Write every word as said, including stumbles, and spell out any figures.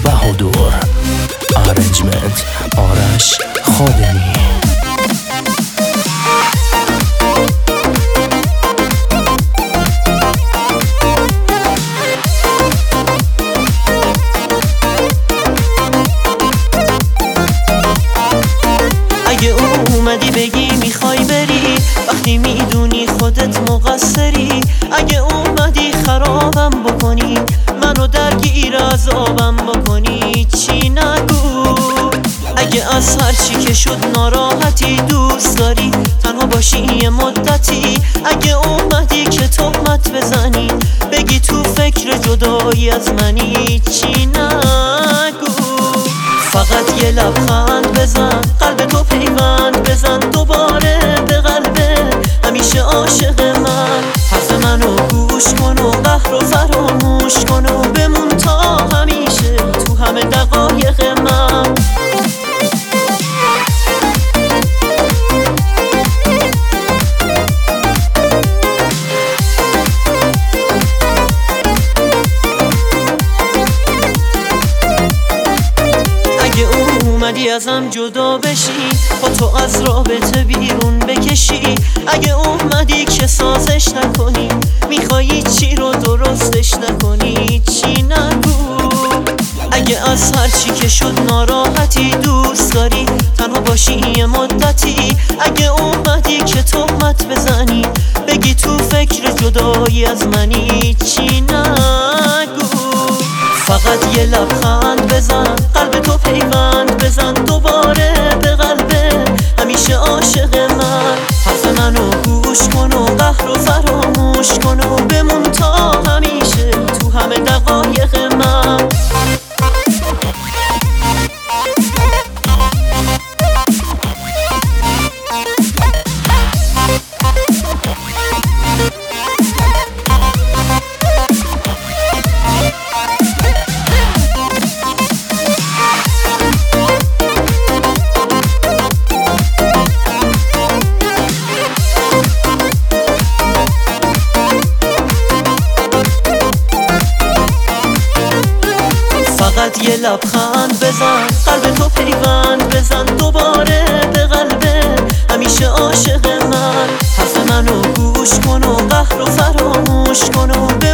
بهادر، ارنجمنت آرش خادمی. اگه اومدی بگی میخوای بری وقتی میدونی خودت مقصری، اگه اومدی خرابم بکنی منو درگیر عذابم بکنی چی نگو. اگه از هر چی که شد ناراحتی دوست داری تنها باشی یه مدتی، اگه اومدی که تهمت بزنی بگی تو فکر جدایی از منی چی نگو. فقط یه لبخند بزن، قلب تو پیوند بزن دوباره به قلبه همیشه عاشق من. حرف منو گوش کن و قهر رو فراموش کن و بمون تا همیشه تو همه دقایق من. اگه اومدی ازم جدا بشی با تو از رابطه بیرون بکشی، اگه اومدی که سازش نکنی میخوایی چی رو درستش نکنی چی نگو. اگه از هر چی که شد ناراحتی دوست داری تنها باشی یه مدتی، اگه اومدی که تهمت بزنی بگی تو فکر جدایی از منی چی نگو. فقط یه لبخند بزن، قلب تو پیوند بزن دوباره به قلبه همیشه عاشق من. حرف منو گوش کن و قهر رو فراموش کن و بمون تا همیشه تو همه دقایق من. فقط یه لبخند بزن، قلب تو پیوند بزن دوباره به قلبه همیشه عاشق من. حرف منو گوش کن و قهر رو فراموش کن و